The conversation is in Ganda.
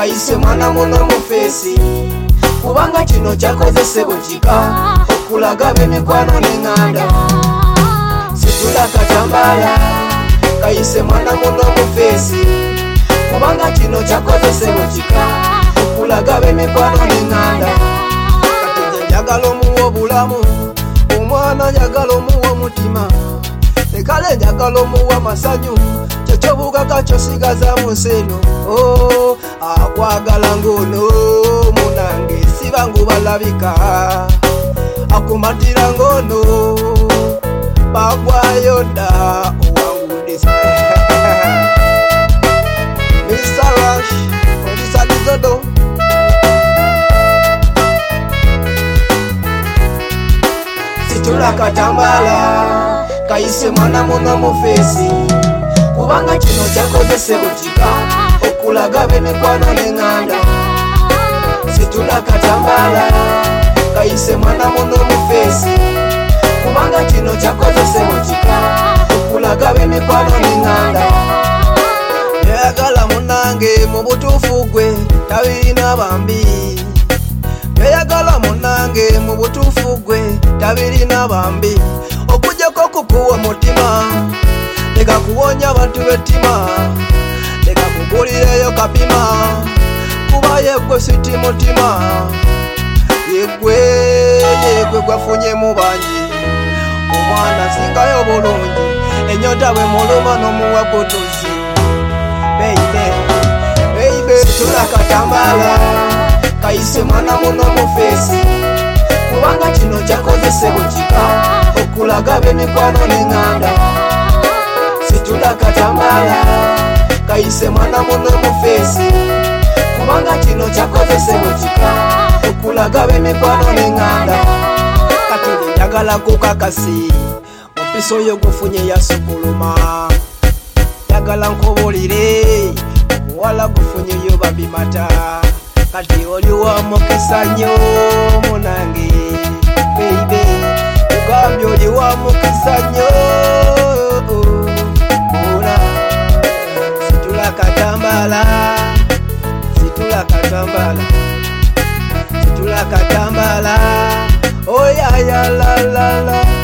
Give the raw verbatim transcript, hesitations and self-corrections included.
kayise mwana muno mu feesi kubanga kino kyakozesebwa kika okulaga b'emikwano n'eŋŋanda situla Katambala kayise mwana muno mu feesi kubanga kino kyakozesebwa kika okulaga b'emikwano n'eŋŋanda kati nze njagala omuwa obulamu omwana njagala omuwa omutima ekale njagala omuwa masanyu kyekyobugaga kyosigaza mu nsi eno oh, akwagala ng'ono munange siba ngubalabika akumatira ng'ono bagwayo dda owangudisa mister Rush Olisa Dizodo situla Katambala kayise mwana muno mu feesi kubanga kino kyakozesebwa kika okulaga b'emikwano n'eŋŋanda situla Katambala kayise mwana muno mu feesi kubanga kino kyakozesebwa kika okulaga b'emikwano n'eŋŋanda yayagala munange mu butuufu gwe tabirina bambi yayagala munange mu butuufu gwe tabirina bambi okujjako okukuwa omutima leka kuwonya abantu b'ettima leka kugulireyo kapima kuba yegwe siti mutima yegwe yegwe gwafunye mu bangi omwana singayo bulungi enyota bwe muluma n'omuwa gutuzi beibe beibe situla Katambala kayise mwana muno mu feesi kubanga kino kyakozesebwa kika okulaga b'emikwano n'eŋŋanda situla Katambala kayise mwana muno mu feesi kubanga kino kyakozesebwa kika okulaga b'emikwano n'eŋŋanda kati nze njagala kukakasi mupisa oyo gufunye yasukuluma njagala nkubulire omuwala gufunyeyo babimata kati oli wa mukisa nnyo munange beibe ugambye oli wa mukisa nnyo ona situla Katambala situla Katambala situla Katambala oyaya la la la